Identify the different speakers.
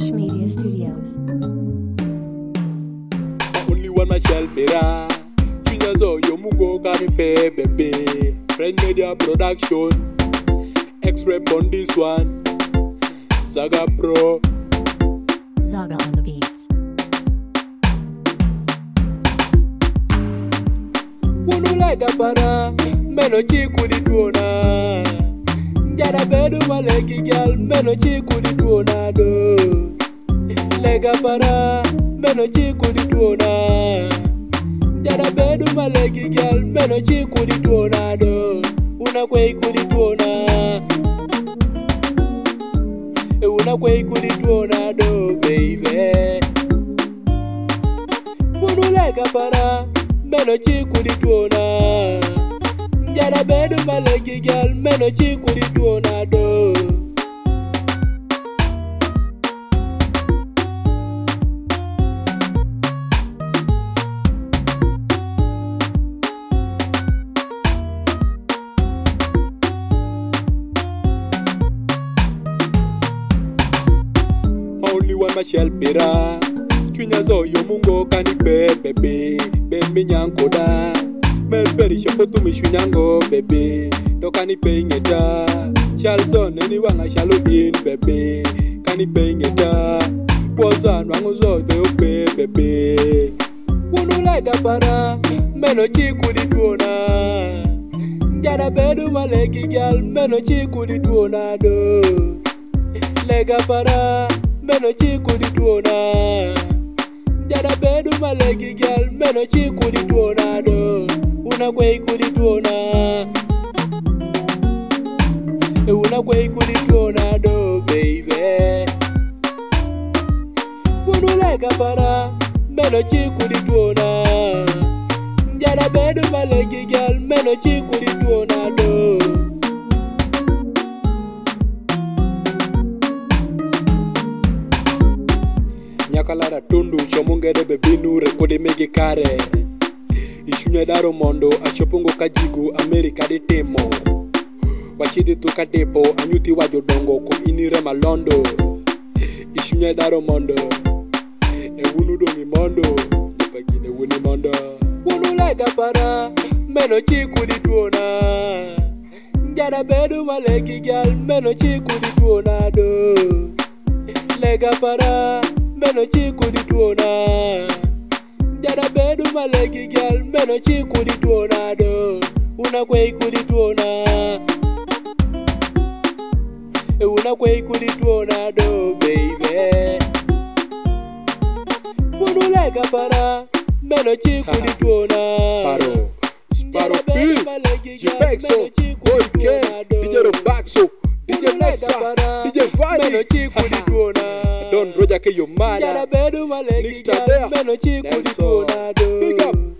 Speaker 1: Rush Media Studios.
Speaker 2: Only one Michelle Pera. Chinazo Yomungo Kanipe Bebe. Friend Media Production. X-Rap on this one. Zaga Pro.
Speaker 1: Zaga on the beats.
Speaker 2: Wunu like a para. Meno chiku di tuona. Jada bedu maleki gal. Meno chiku di tuona do. Lega para. Meno chiku di tuona. Jada bedu maleki gal. Meno chiku di tuona do. Una kwei kudi tuona. Una kwei kudi tuona do baby. Wunu lega para. Meno chiku di tuona. Jada bedu maleki gal. Meno chiku di tuona do. Only one Michelle Pera. Chinazo Yomungo Kanipe Bebe. Bebe Nyankoda. Melperi shopotu mishinyango bebe. Dokanipe ingeta. Shalson anyone shalobin bebe. Kanipe ingeta. Posa nwanguzo teope bebe. Wunu lega para. Meno chiku di tuona. Jada bedu maleki gal. Meno chiku di tuona do. Lega para. Meno chiku di tuona. Jada bedu maleki gal. Meno chiku di tuona do. Una kwei kudi tuona. Una kwei kudi tuona do baby. Wunu lega para. Meno chiku di tuona. Jada bedu maleki gal. Meno chiku di tuona do. Nyakalara tundu chomungede bebinu rekodi megi kare. Ishunya daro mondo achopungo kajigu Amerika di temo. Wachidi tuka depo anyuti wajodongo ko inire malondo. Ishunya daro mondo wunu dongi mondo. Nepagine wuni mondo. Wunu lega para. Meno chiku di tuona. Jada bedu maleki gal. Meno chiku di tuona do. Lega para. Meno chiku di tuona. Jada bedu maleki gal. Meno chiku di tuona do. Una kwei kudi tuona. Una kwei kudi tuona do baby. Wunu lega para. Meno chiku di tuona. Sparrow P G-Baxo Boy K DJ Robaxo DJ Nexta DJ Vani Meno chiku di tuona. Don Roja ke yo mana. Jada bedu maleki gal. Meno chiku di tuona do. Big up